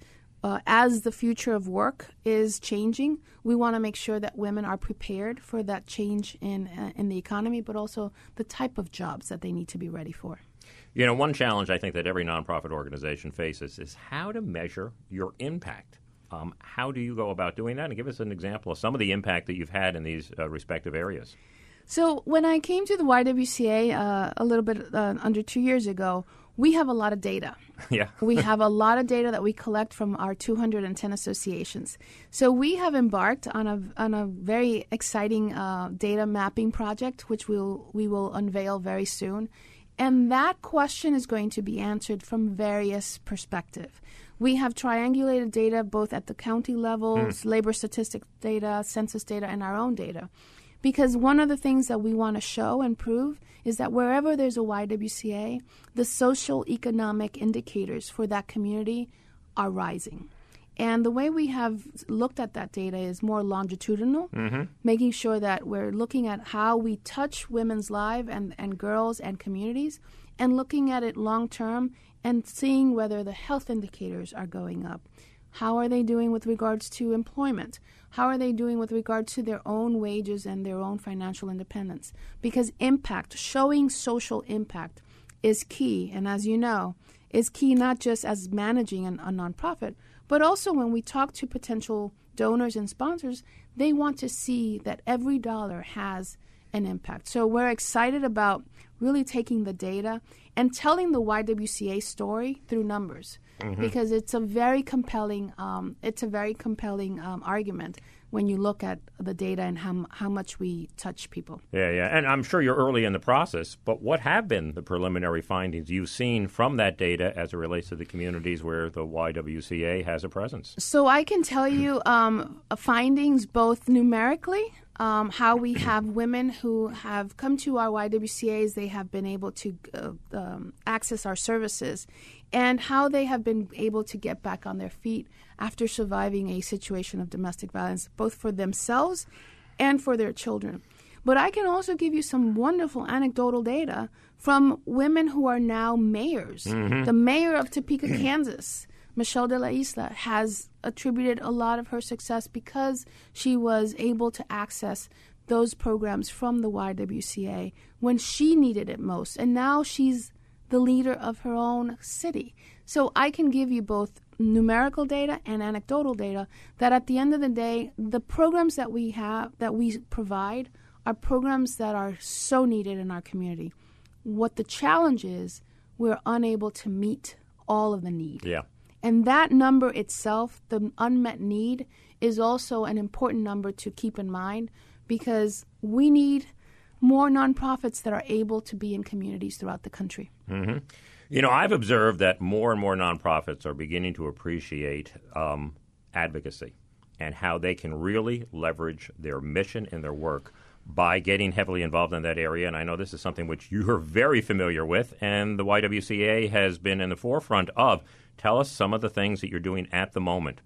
uh, as the future of work is changing, we want to make sure that women are prepared for that change in uh, in the economy, but also the type of jobs that they need to be ready for. You know, one challenge I think that every nonprofit organization faces is how to measure your impact. Um, how do you go about doing that? And give us an example of some of the impact that you've had in these uh, respective areas. So when I came to the Y W C A uh, a little bit uh, under two years ago, we have a lot of data. Yeah. We have a lot of data that we collect from our two hundred ten associations. So we have embarked on a on a very exciting uh, data mapping project, which we'll we will unveil very soon. And that question is going to be answered from various perspectives. We have triangulated data both at the county levels, mm. labor statistics data, census data, and our own data. Because one of the things that we want to show and prove is that wherever there's a Y W C A, the social economic indicators for that community are rising. And the way we have looked at that data is more longitudinal, mm-hmm. making sure that we're looking at how we touch women's lives and, and girls and communities, and looking at it long term and seeing whether the health indicators are going up. How are they doing with regards to employment? How are they doing with regard to their own wages and their own financial independence? Because impact, showing social impact, is key. And as you know, is key not just as managing an, a nonprofit, but also when we talk to potential donors and sponsors, they want to see that every dollar has an impact. So we're excited about really taking the data and telling the Y W C A story through numbers, mm-hmm. because it's a very compelling um, it's a very compelling um, argument when you look at the data and how how much we touch people. Yeah, yeah, and I'm sure you're early in the process, but what have been the preliminary findings you've seen from that data as it relates to the communities where the Y W C A has a presence? So I can tell you um, findings both numerically. Um, how we have women who have come to our Y W C As, they have been able to uh, um, access our services, and how they have been able to get back on their feet after surviving a situation of domestic violence, both for themselves and for their children. But I can also give you some wonderful anecdotal data from women who are now mayors. Mm-hmm. The mayor of Topeka, Kansas, Michelle de la Isla, has attributed a lot of her success because she was able to access those programs from the Y W C A when she needed it most. And now she's the leader of her own city. So I can give you both numerical data and anecdotal data that at the end of the day, the programs that we have, that we provide, are programs that are so needed in our community. What the challenge is, we're unable to meet all of the need. Yeah. And that number itself, the unmet need, is also an important number to keep in mind, because we need more nonprofits that are able to be in communities throughout the country. Mm-hmm. You know, I've observed that more and more nonprofits are beginning to appreciate um, advocacy and how they can really leverage their mission and their work by getting heavily involved in that area. And I know this is something which you're very familiar with, and the Y W C A has been in the forefront of. Tell us some of the things that you're doing at the moment.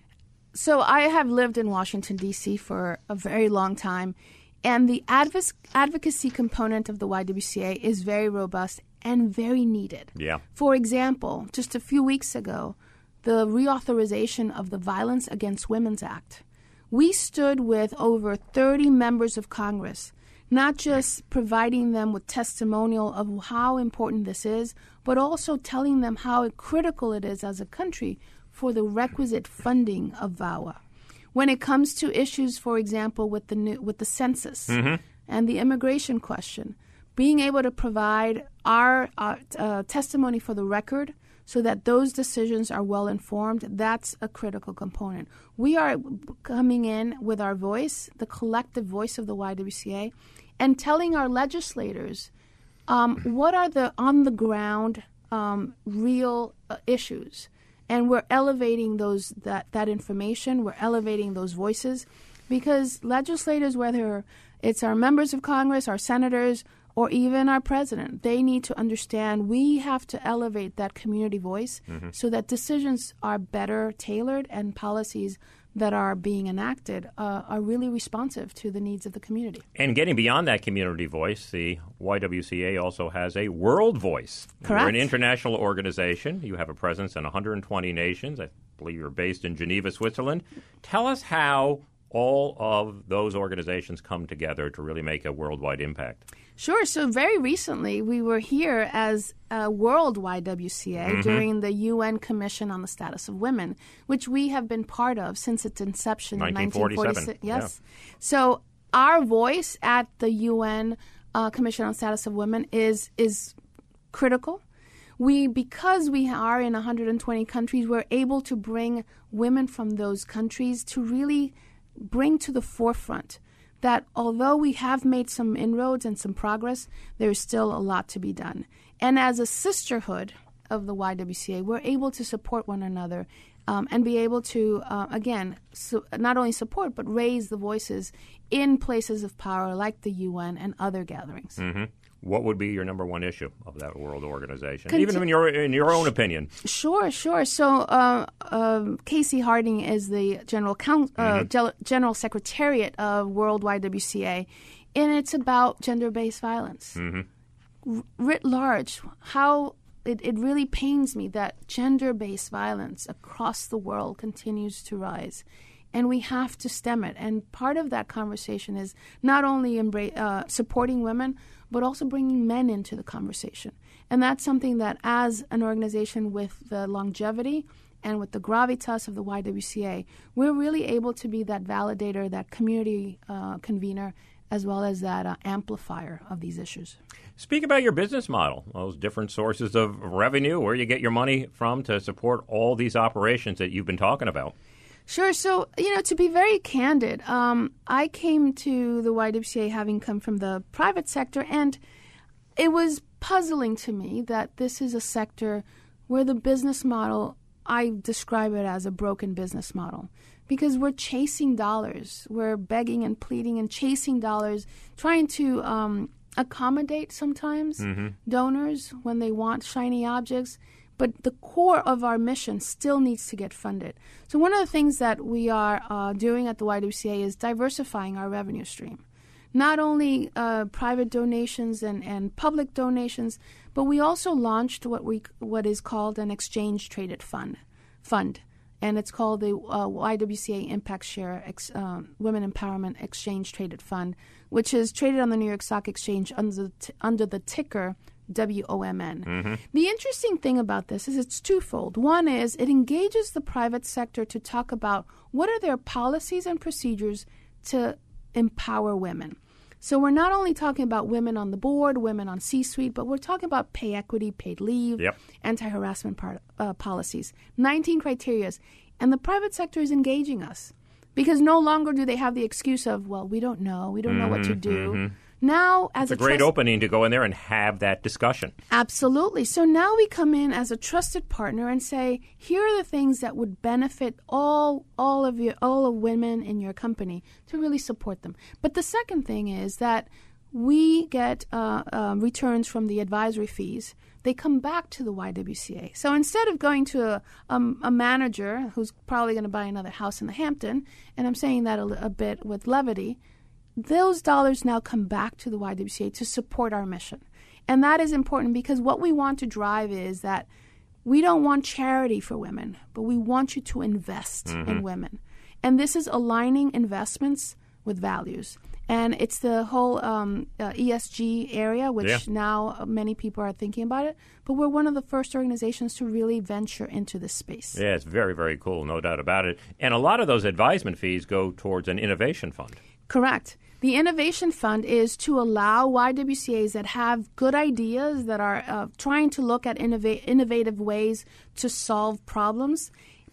So I have lived in Washington, D C for a very long time, and the adv- advocacy component of the Y W C A is very robust and very needed. Yeah. For example, just a few weeks ago, the reauthorization of the Violence Against Women's Act. We stood with over thirty members of Congress, not just providing them with testimonial of how important this is, but also telling them how critical it is as a country for the requisite funding of VAWA. When it comes to issues, for example, with the new, with the census mm-hmm. and the immigration question, being able to provide our uh, uh, testimony for the record so that those decisions are well informed, that's a critical component. We are coming in with our voice, the collective voice of the Y W C A, and telling our legislators um, what are the on-the-ground um, real uh, issues. And we're elevating those that, that information, we're elevating those voices, because legislators, whether it's our members of Congress, our senators, or even our president, they need to understand we have to elevate that community voice mm-hmm. so that decisions are better tailored and policies that are being enacted uh, are really responsive to the needs of the community. And getting beyond that community voice, the Y W C A also has a world voice. Correct. You're an international organization. You have a presence in one hundred twenty nations. I believe you're based in Geneva, Switzerland. Tell us how all of those organizations come together to really make a worldwide impact. Sure. So very recently, we were here as a World Y W C A mm-hmm. during the U N Commission on the Status of Women, which we have been part of since its inception in nineteen forty-six. Yes. Yeah. So our voice at the U N uh, Commission on the Status of Women is is critical. We, because we are in one hundred twenty countries, we're able to bring women from those countries to really bring to the forefront that although we have made some inroads and some progress, there is still a lot to be done. And as a sisterhood of the Y W C A, we're able to support one another um, and be able to, uh, again, so not only support, but raise the voices in places of power like the U N and other gatherings. Mm-hmm. What would be your number one issue of that world organization, Conti- even in your in your own opinion? Sure, sure. So uh, uh, Casey Harding is the general coun- uh, mm-hmm. general secretariat of World Y W C A, and it's about gender-based violence. Mm-hmm. R- writ large, how it, it really pains me that gender-based violence across the world continues to rise. And we have to stem it. And part of that conversation is not only embra- uh, supporting women, but also bringing men into the conversation. And that's something that as an organization with the longevity and with the gravitas of the Y W C A, we're really able to be that validator, that community uh, convener, as well as that uh, amplifier of these issues. Speak about your business model, those different sources of revenue, where you get your money from to support all these operations that you've been talking about. Sure. So, you know, to be very candid, um, I came to the Y W C A having come from the private sector, and it was puzzling to me that this is a sector where the business model, I describe it as a broken business model, because we're chasing dollars. We're begging and pleading and chasing dollars, trying to um, accommodate sometimes mm-hmm. donors when they want shiny objects. But the core of our mission still needs to get funded. So one of the things that we are uh, doing at the Y W C A is diversifying our revenue stream. Not only uh, private donations and, and public donations, but we also launched what we what is called an exchange-traded fund, fund, and it's called the uh, Y W C A Impact Share Ex, um, Women Empowerment Exchange-Traded Fund, which is traded on the New York Stock Exchange under the, t- under the ticker W O M N. Mm-hmm. The interesting thing about this is it's twofold. One is it engages the private sector to talk about what are their policies and procedures to empower women. So we're not only talking about women on the board, women on C-suite, but we're talking about pay equity, paid leave, yep. anti-harassment par- uh, policies, nineteen criteria. And the private sector is engaging us because no longer do they have the excuse of, well, we don't know, we don't mm-hmm, know what to do. Mm-hmm. Now, as it's a, a great trust- opening to go in there and have that discussion. Absolutely. So now we come in as a trusted partner and say, here are the things that would benefit all all of you, all of women in your company to really support them. But the second thing is that we get uh, uh, returns from the advisory fees. They come back to the Y W C A. So instead of going to a, um, a manager who's probably going to buy another house in the Hampton, and I'm saying that a, a bit with levity, those dollars now come back to the Y W C A to support our mission. And that is important because what we want to drive is that we don't want charity for women, but we want you to invest mm-hmm. in women. And this is aligning investments with values. And it's the whole um, uh, E S G area, which yeah. now many people are thinking about it. But we're one of the first organizations to really venture into this space. Yeah, it's very, very cool, no doubt about it. And a lot of those advisement fees go towards an innovation fund. Correct. The Innovation Fund is to allow Y W C As that have good ideas, that are uh, trying to look at innova- innovative ways to solve problems,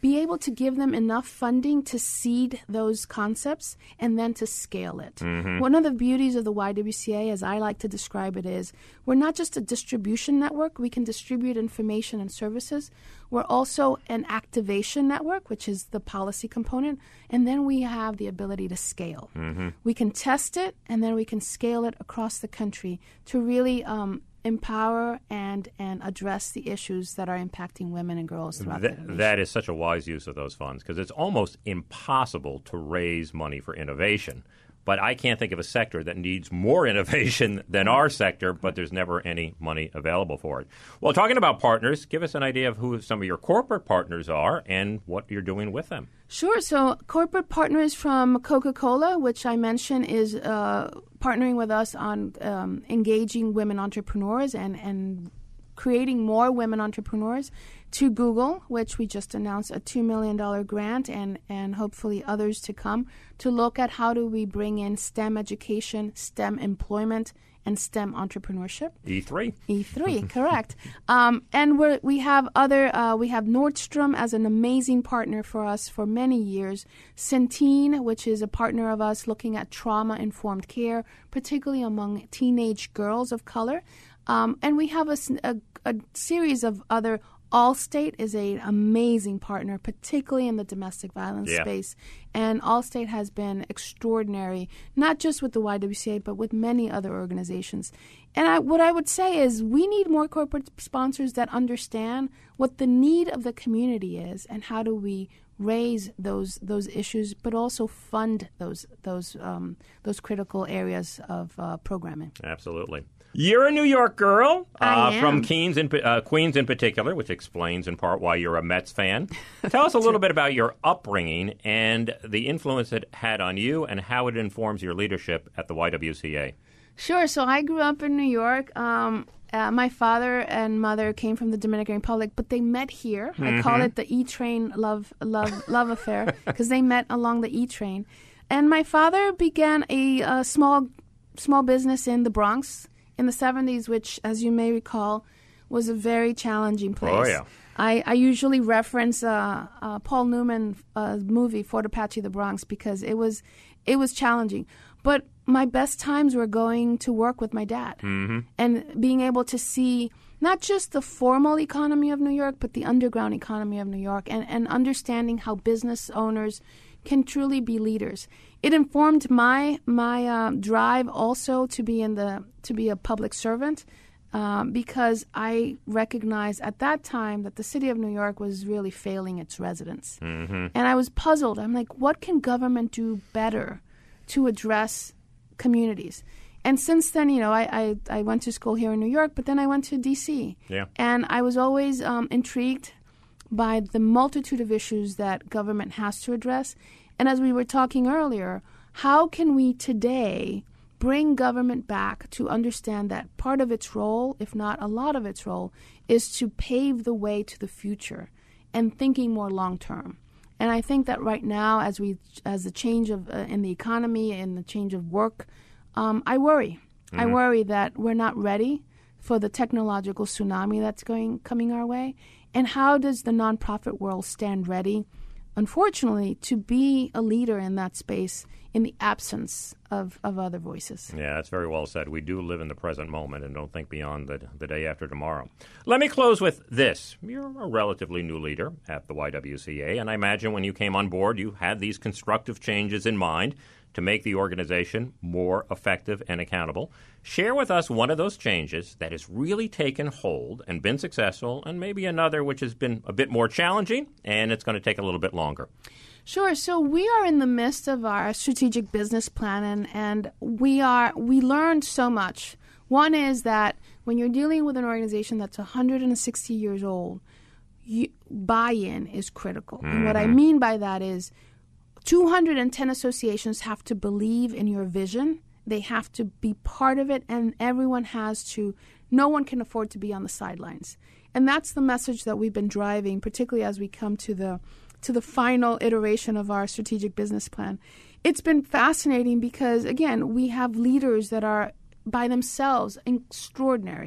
be able to give them enough funding to seed those concepts and then to scale it. Mm-hmm. One of the beauties of the Y W C A, as I like to describe it, is we're not just a distribution network. We can distribute information and services. We're also an activation network, which is the policy component, and then we have the ability to scale. Mm-hmm. We can test it, and then we can scale it across the country to really um, empower and and address the issues that are impacting women and girls throughout Th- the nation. That is such a wise use of those funds, because it's almost impossible to raise money for innovation. But I can't think of a sector that needs more innovation than our sector, but there's never any money available for it. Well, talking about partners, give us an idea of who some of your corporate partners are and what you're doing with them. Sure. So corporate partners from Coca-Cola, which I mentioned is uh, partnering with us on um, engaging women entrepreneurs and, and creating more women entrepreneurs, to Google, which we just announced a two million dollars grant, and, and hopefully others to come, to look at how do we bring in STEM education, STEM employment, and STEM entrepreneurship. E three. E three, correct. Um, and we're, we have other, uh, we have Nordstrom as an amazing partner for us for many years. Centene, which is a partner of us looking at trauma-informed care, particularly among teenage girls of color. Um, and we have a, a, a series of other. Allstate is an amazing partner, particularly in the domestic violence yeah. space. And Allstate has been extraordinary, not just with the Y W C A, but with many other organizations. And I, what I would say is we need more corporate sponsors that understand what the need of the community is and how do we raise those those issues, but also fund those those um, those critical areas of uh, programming. Absolutely. You're a New York girl, uh, I am. from Queens in, uh, Queens in particular, which explains in part why you're a Mets fan. Tell us a little bit about your upbringing and the influence it had on you and how it informs your leadership at the Y W C A. Sure. So I grew up in New York. Um, uh, my father and mother came from the Dominican Republic, but they met here. Mm-hmm. I call it the E-Train love love love affair because they met along the E-Train. And my father began a, a small small business in the Bronx in the seventies, which, as you may recall, was a very challenging place. Oh, yeah. I, I usually reference uh, uh, Paul Newman's uh, movie, Fort Apache, the Bronx, because it was it was challenging. But my best times were going to work with my dad mm-hmm. and being able to see not just the formal economy of New York, but the underground economy of New York, and, and understanding how business owners can truly be leaders. It informed my my uh, drive also to be in the to be a public servant um, because I recognized at that time that the city of New York was really failing its residents, mm-hmm. and I was puzzled. I'm like, what can government do better to address communities? And since then, you know, I, I, I went to school here in New York, but then I went to D C Yeah. and I was always um, intrigued by the multitude of issues that government has to address. And as we were talking earlier, how can we today bring government back to understand that part of its role, if not a lot of its role, is to pave the way to the future and thinking more long term. And I think that right now, as we as the change of uh, in the economy and the change of work, um, I worry. Mm-hmm. I worry that we're not ready for the technological tsunami that's going coming our way. And how does the nonprofit world stand ready, unfortunately, to be a leader in that space in the absence of, of other voices? Yeah, that's very well said. We do live in the present moment and don't think beyond the, the day after tomorrow. Let me close with this. You're a relatively new leader at the Y W C A, and I imagine when you came on board, you had these constructive changes in mind to make the organization more effective and accountable. Share with us one of those changes that has really taken hold and been successful, and maybe another which has been a bit more challenging, and it's going to take a little bit longer. Sure. So we are in the midst of our strategic business plan, and, and we are we learned so much. One is that when you're dealing with an organization that's one hundred sixty years old, you, buy-in is critical. Mm-hmm. And what I mean by that is two hundred ten associations have to believe in your vision. They have to be part of it, and everyone has to, no one can afford to be on the sidelines. And that's the message that we've been driving, particularly as we come to the to the final iteration of our strategic business plan. It's been fascinating because, again, we have leaders that are by themselves extraordinary.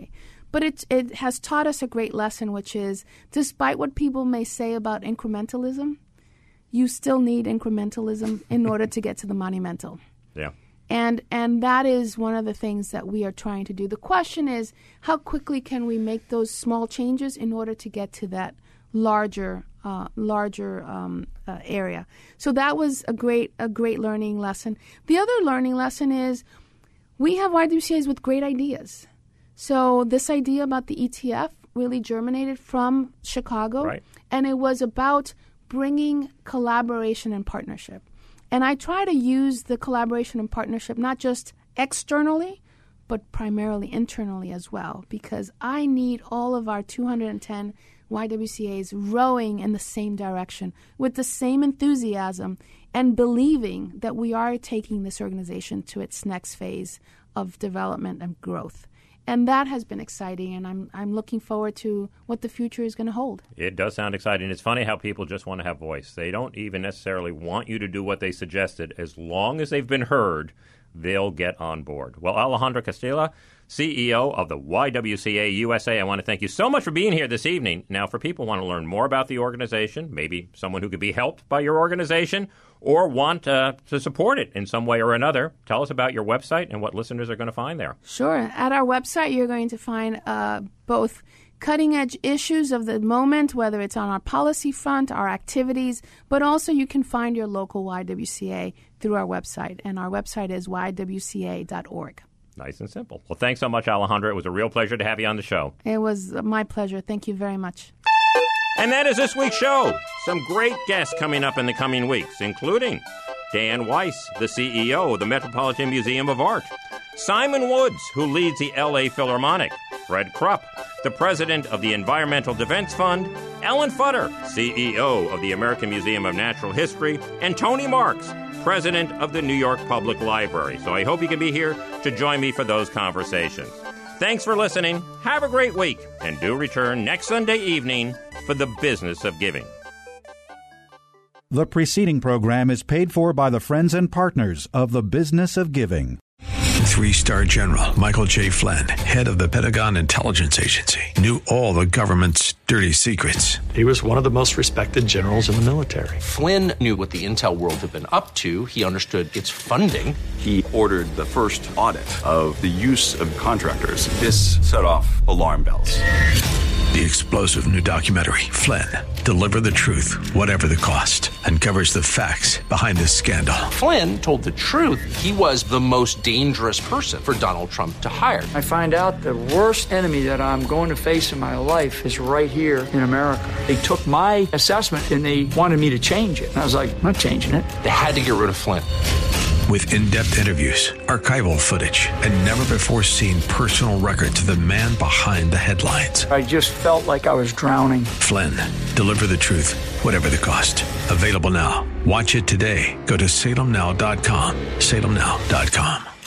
But it, it has taught us a great lesson, which is despite what people may say about incrementalism, you still need incrementalism in order to get to the monumental. Yeah. And and that is one of the things that we are trying to do. The question is, how quickly can we make those small changes in order to get to that larger uh, larger um, uh, area? So that was a great a great learning lesson. The other learning lesson is we have Y W C As with great ideas. So this idea about the E T F really germinated from Chicago, right. And it was about bringing collaboration and partnership. And I try to use the collaboration and partnership not just externally, but primarily internally as well, because I need all of our two hundred ten Y W C As rowing in the same direction with the same enthusiasm and believing that we are taking this organization to its next phase of development and growth. And that has been exciting, and I'm I'm looking forward to what the future is going to hold. It does sound exciting. It's funny how people just want to have voice. They don't even necessarily want you to do what they suggested. As long as they've been heard, they'll get on board. Well, Alejandra Castilla, C E O of the Y W C A U S A, I want to thank you so much for being here this evening. Now, for people who want to learn more about the organization, maybe someone who could be helped by your organization, or want uh, to support it in some way or another, tell us about your website and what listeners are going to find there. Sure. At our website, you're going to find uh, both cutting-edge issues of the moment, whether it's on our policy front, our activities, but also you can find your local Y W C A through our website, and our website is y w c a dot org. Nice and simple. Well, thanks so much, Alejandra. It was a real pleasure to have you on the show. It was my pleasure. Thank you very much. And that is this week's show. Some great guests coming up in the coming weeks, including Dan Weiss, the C E O of the Metropolitan Museum of Art, Simon Woods, who leads the L A Philharmonic, Fred Krupp, the president of the Environmental Defense Fund, Ellen Futter, C E O of the American Museum of Natural History, and Tony Marks, president of the New York Public Library. So I hope you can be here to join me for those conversations. Thanks for listening. Have a great week, and do return next Sunday evening for The Business of Giving. The preceding program is paid for by the friends and partners of The Business of Giving. Three-star General Michael J. Flynn, head of the Pentagon Intelligence Agency, knew all the government's dirty secrets. He was one of the most respected generals in the military. Flynn knew what the intel world had been up to. He understood its funding. He ordered the first audit of the use of contractors. This set off alarm bells. The explosive new documentary, Flynn, Deliver the Truth, Whatever the Cost, uncovers the facts behind this scandal. Flynn told the truth. He was the most dangerous person for Donald Trump to hire. I find out the worst enemy that I'm going to face in my life is right here in America. They took my assessment and they wanted me to change it. And I was like, I'm not changing it. They had to get rid of Flynn. With in-depth interviews, archival footage, and never-before-seen personal records of the man behind the headlines. I just felt like I was drowning. Flynn, Deliver the Truth, Whatever the Cost. Available now. Watch it today. Go to salem now dot com. salem now dot com.